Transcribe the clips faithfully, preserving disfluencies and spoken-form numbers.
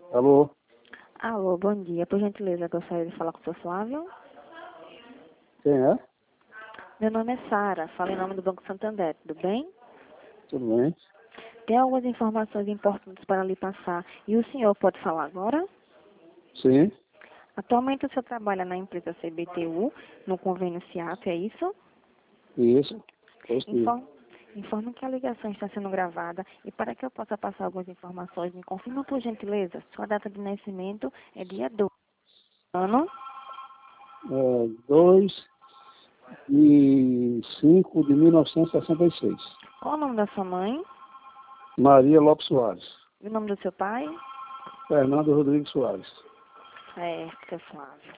Alô? Alô, bom dia. Por gentileza, gostaria de falar com o senhor Flávio. Quem é? Meu nome é Sara, falo em nome do Banco Santander, tudo bem? Tudo bem? Tem algumas informações importantes para lhe passar. E o senhor pode falar agora? Sim, Atualmente o senhor trabalha na empresa C B T U, no convênio SIAP, é isso? isso. Positivo. Inform Informo que a ligação está sendo gravada e para que eu possa passar algumas informações, me confirma por gentileza, sua data de nascimento é dia doze. Ano? É, dois e cinco de mil novecentos e sessenta e seis. Qual o nome da sua mãe? Maria Lopes Soares. E o nome do seu pai? Fernando Rodrigues Soares. Certo, seu Flávio.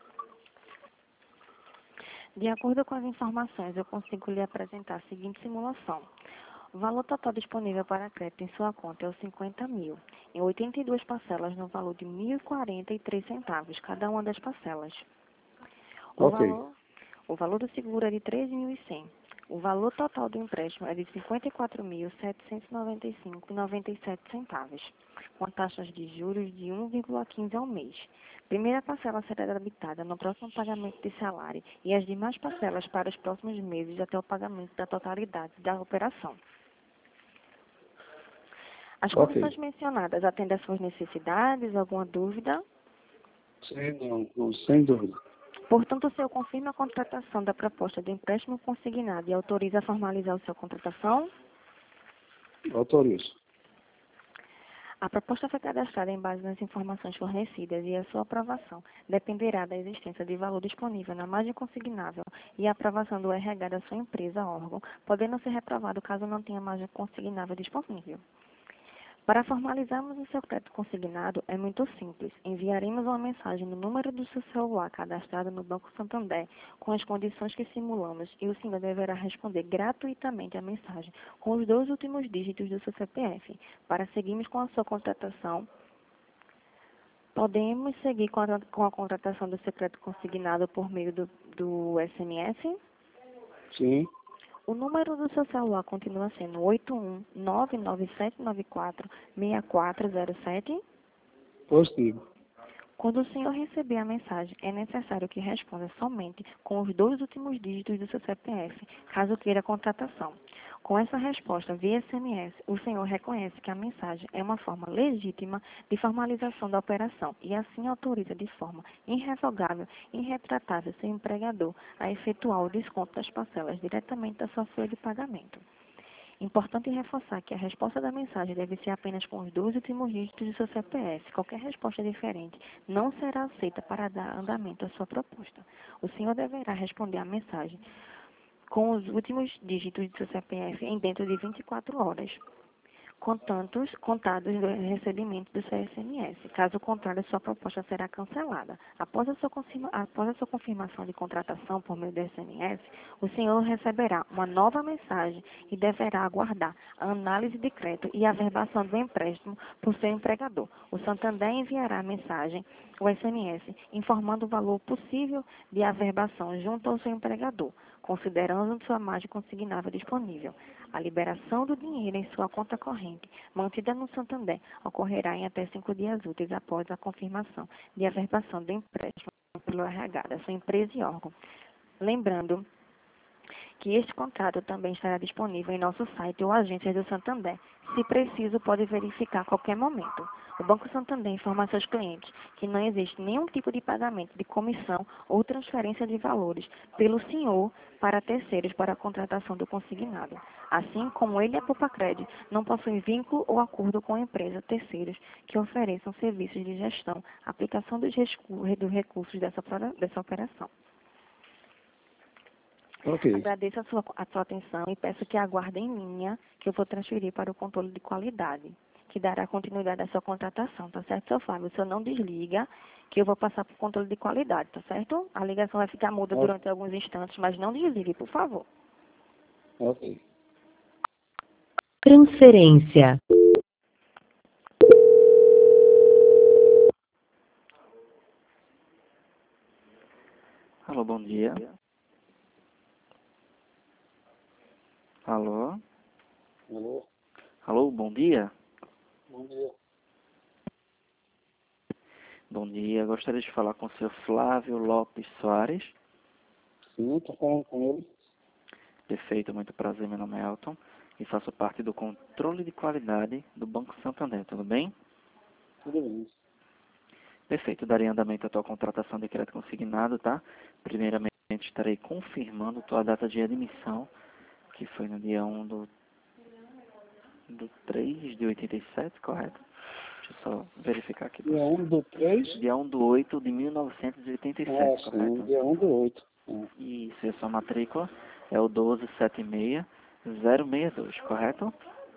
De acordo com as informações, eu consigo lhe apresentar a seguinte simulação. O valor total disponível para crédito em sua conta é os cinquenta mil, em oitenta e duas parcelas no valor de mil e quarenta e três centavos, cada uma das parcelas. O Ok. valor, o valor do seguro é de treze mil e cem. O valor total do empréstimo é de cinquenta e quatro mil, setecentos e noventa e cinco reais e noventa e sete centavos, com taxas de juros de um vírgula quinze ao mês. Primeira parcela será debitada no próximo pagamento de salário e as demais parcelas para os próximos meses até o pagamento da totalidade da operação. As Ok. condições mencionadas atendem às suas necessidades? Alguma dúvida? Sim, não, não, sem dúvida. Portanto, o senhor confirma a contratação da proposta de empréstimo consignado e autoriza a formalizar a sua contratação? Autorizo. A proposta foi cadastrada em base nas informações fornecidas e a sua aprovação dependerá da existência de valor disponível na margem consignável e a aprovação do R H da sua empresa órgão, podendo ser reprovado caso não tenha margem consignável disponível. Para formalizarmos o seu crédito consignado, é muito simples. Enviaremos uma mensagem no número do seu celular cadastrado no Banco Santander com as condições que simulamos e o senhor deverá responder gratuitamente a mensagem com os dois últimos dígitos do seu C P F. Para seguirmos com a sua contratação, podemos seguir com a, com a contratação do seu crédito consignado por meio do, do S M S? Sim, O número do seu celular continua sendo oito um nove nove sete nove quatro seis quatro zero sete. positivo. Quando o senhor receber a mensagem, é necessário que responda somente com os dois últimos dígitos do seu C P F, caso queira a contratação. Com essa resposta via S M S, o senhor reconhece que a mensagem é uma forma legítima de formalização da operação e assim autoriza de forma irrevogável e irretratável seu empregador a efetuar o desconto das parcelas diretamente da sua folha de pagamento. Importante reforçar que a resposta da mensagem deve ser apenas com os dois últimos dígitos do seu C P F. Qualquer resposta diferente não será aceita para dar andamento à sua proposta. O senhor deverá responder à mensagem com os últimos dígitos do seu C P F em dentro de vinte e quatro horas, contantos, contados do recebimento do seu S M S. Caso contrário, sua proposta será cancelada. Após a, sua confirma, após a sua confirmação de contratação por meio do S M S, o senhor receberá uma nova mensagem e deverá aguardar a análise de crédito e a averbação do empréstimo por seu empregador. O Santander enviará a mensagem, o S M S, informando o valor possível de averbação junto ao seu empregador, considerando sua margem consignável disponível. A liberação do dinheiro em sua conta corrente, mantida no Santander, ocorrerá em até cinco dias úteis após a confirmação de averbação do empréstimo pelo R H da sua empresa e órgão. Lembrando que este contrato também estará disponível em nosso site ou agências do Santander. Se preciso, pode verificar a qualquer momento. O Banco Santander informa a seus clientes que não existe nenhum tipo de pagamento de comissão ou transferência de valores pelo senhor para terceiros para a contratação do consignado. Assim como ele e a Pupacred não possuem vínculo ou acordo com a empresa terceiros que ofereçam serviços de gestão, aplicação dos recursos dessa, dessa operação. Ok. Agradeço a sua, a sua atenção e peço que aguarde em linha que eu vou transferir para o controle de qualidade, que dará continuidade à sua contratação, tá certo, seu Flávio? O senhor não desliga, que eu vou passar para o controle de qualidade, tá certo? A ligação vai ficar muda O- durante alguns instantes, mas não desligue, por favor. Ok. Transferência. Alô, bom dia. Alô? Alô? Alô, bom dia? Bom dia. Bom dia, gostaria de falar com o senhor Flávio Lopes Soares. Sim, estou falando com ele. Perfeito, muito prazer, meu nome é Elton e faço parte do controle de qualidade do Banco Santander, tudo bem? Tudo bem. Perfeito, darei andamento à tua contratação de crédito consignado, tá? Primeiramente, estarei confirmando tua data de admissão, que foi no dia um do, do três de oitenta e sete, correto? Deixa eu só verificar aqui. Dia um do três? Dia um do oito de mil novecentos e oitenta e sete, Ah, sim, correto? dia um do oito. Isso, e a sua matrícula é o doze sete seis zero seis dois, correto?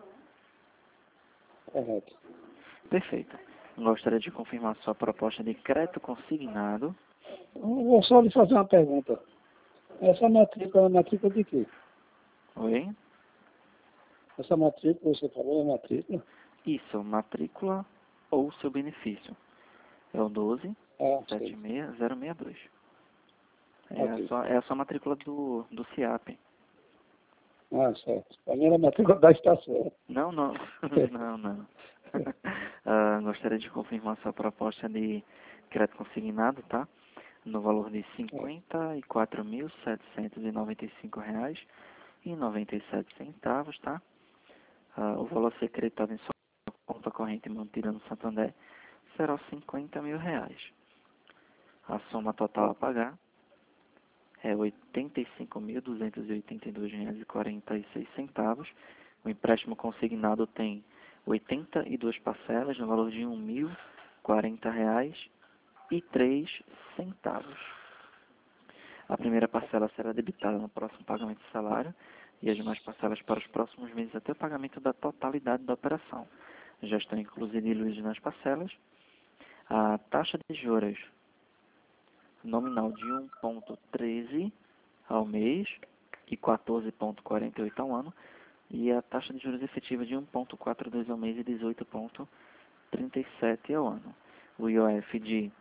Correto. Perfeito. Gostaria de confirmar sua proposta de crédito consignado. Eu vou só lhe fazer uma pergunta. Essa matrícula é matrícula de quê? Oi? Essa matrícula, você falou, é matrícula? Isso, matrícula ou seu benefício. É o doze Ah, sete sei. seis zero seis dois. É a Ok. sua, é a sua matrícula do, do CIAP. Ah, certo. A minha era a matrícula da estação. Não, não. não, não. Ah, gostaria de confirmar sua proposta de crédito consignado, tá? No valor de cinquenta e quatro mil setecentos e noventa e cinco reais e noventa e sete centavos, tá? Ah, o valor a ser creditado em sua conta corrente mantida no Santander será os cinquenta mil reais. A soma total a pagar é oitenta e cinco mil duzentos e oitenta e dois reais e quarenta e seis centavos. O empréstimo consignado tem oitenta e duas parcelas no valor de um mil e quarenta reais e três centavos. A primeira parcela será debitada no próximo pagamento de salário e as demais parcelas para os próximos meses até o pagamento da totalidade da operação. Já estão incluídos e diluídos nas parcelas. A taxa de juros nominal de um vírgula treze ao mês e quatorze vírgula quarenta e oito ao ano, e a taxa de juros efetiva de um vírgula quarenta e dois ao mês e dezoito vírgula trinta e sete ao ano. O I O F de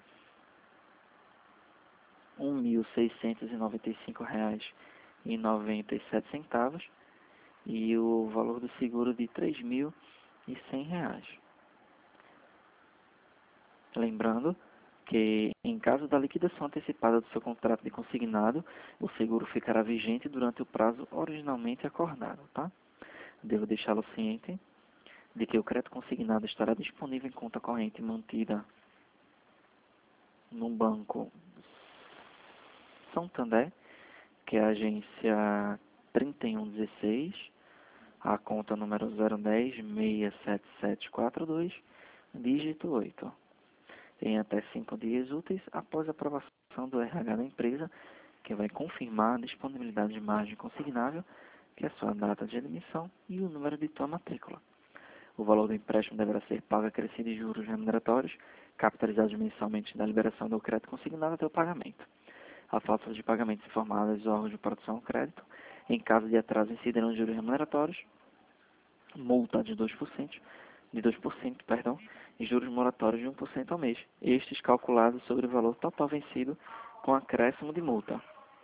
um mil seiscentos e noventa e cinco reais e noventa e sete centavos e o valor do seguro de três mil e cem reais. Lembrando que, em caso da liquidação antecipada do seu contrato de consignado, o seguro ficará vigente durante o prazo originalmente acordado, tá? Devo deixá-lo ciente de que o crédito consignado estará disponível em conta corrente mantida no banco Santander, que é a agência trinta e um dezesseis, a conta número zero um zero seis sete sete quatro dois, dígito oito. Em até cinco dias úteis após a aprovação do R H da empresa, que vai confirmar a disponibilidade de margem consignável, que é a sua data de admissão e o número de tua matrícula. O valor do empréstimo deverá ser pago acrescido de juros remuneratórios, capitalizados mensalmente da liberação do crédito consignado até o pagamento. A falta de pagamento informada aos órgãos de produção do crédito. Em caso de atraso, incidirão juros remuneratórios, multa de dois por cento, de dois por cento, perdão, e juros moratórios de um por cento ao mês, estes calculados sobre o valor total vencido com acréscimo de multa.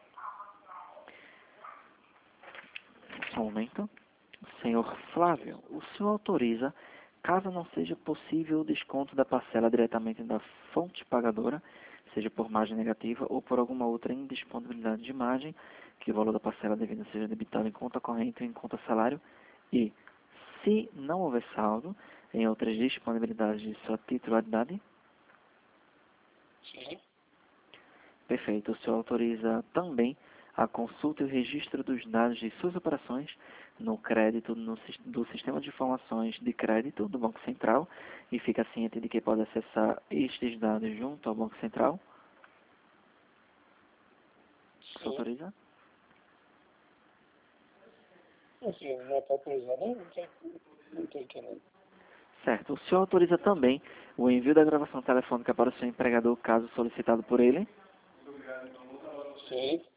Só um momento. Senhor Flávio, o senhor autoriza, caso não seja possível o desconto da parcela diretamente da fonte pagadora, seja por margem negativa ou por alguma outra indisponibilidade de margem, que o valor da parcela devida seja debitado em conta corrente ou em conta salário, e, se não houver saldo, em outras disponibilidades de sua titularidade? Sim. Perfeito. O senhor autoriza também a consulta e o registro dos dados de suas operações no crédito no, do Sistema de Informações de Crédito do Banco Central e fica ciente de que pode acessar estes dados junto ao Banco Central? O senhor autoriza? Assim, não está autorizado, não? Não estou entendendo. Certo. O senhor autoriza também o envio da gravação telefônica para o seu empregador, caso solicitado por ele? Sim.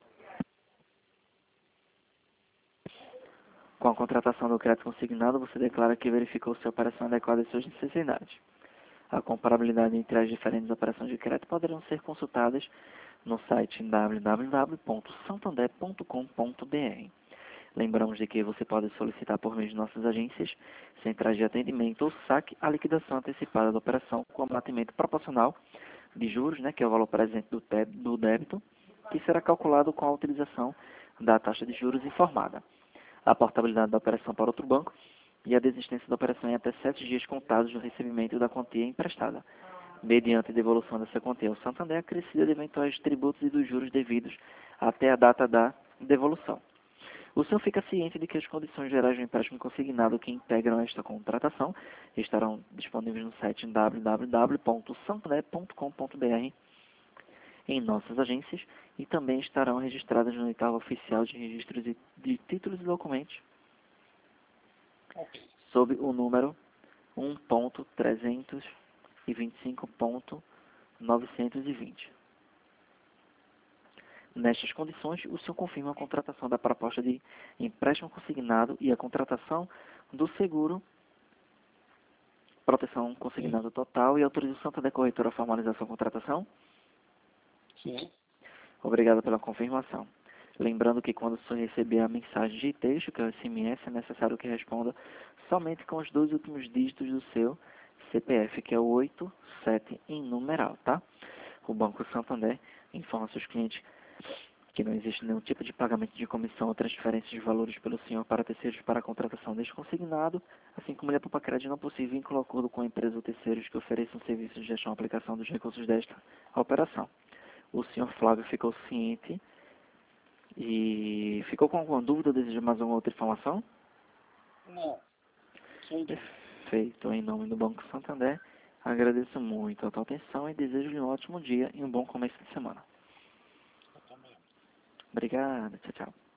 Com a contratação do crédito consignado, você declara que verificou se a operação é adequada às suas necessidades. A comparabilidade entre as diferentes operações de crédito poderão ser consultadas no site w w w ponto santander ponto com ponto b r. Lembramos de que você pode solicitar por meio de nossas agências, centrais de atendimento ou saque a liquidação antecipada da operação com abatimento proporcional de juros, né, que é o valor presente do, te- do débito, que será calculado com a utilização da taxa de juros informada, a portabilidade da operação para outro banco e a desistência da operação em até sete dias contados do recebimento da quantia emprestada, mediante devolução dessa quantia ao Santander acrescida de eventuais tributos e dos juros devidos até a data da devolução. O senhor fica ciente de que as condições gerais do empréstimo consignado que integram esta contratação estarão disponíveis no site w w w ponto santander ponto com ponto b r em nossas agências e também estarão registradas no edital oficial de registros de, de títulos e documentos sob o número um ponto trezentos e vinte e cinco ponto novecentos e vinte. Nestas condições, o senhor confirma a contratação da proposta de empréstimo consignado e a contratação do seguro, proteção consignado total e autoriza o Santander Corretora a formalizar sua contratação? Sim. Obrigado pela confirmação. Lembrando que quando o senhor receber a mensagem de texto, que é o S M S, é necessário que responda somente com os dois últimos dígitos do seu C P F, que é o oito sete em numeral, tá? O Banco Santander informa seus clientes que não existe nenhum tipo de pagamento de comissão ou transferência de valores pelo senhor para terceiros para a contratação deste consignado, assim como ele é para crédito não possível vínculo acordo com a empresa ou terceiros que ofereçam serviços de gestão e aplicação dos recursos desta operação. O senhor Flávio ficou ciente e ficou com alguma dúvida ou deseja mais alguma outra informação? Não. Sem dúvida. Perfeito. Em nome do Banco Santander, agradeço muito a tua atenção e desejo-lhe um ótimo dia e um bom começo de semana. Eu também. Obrigado. Tchau, tchau.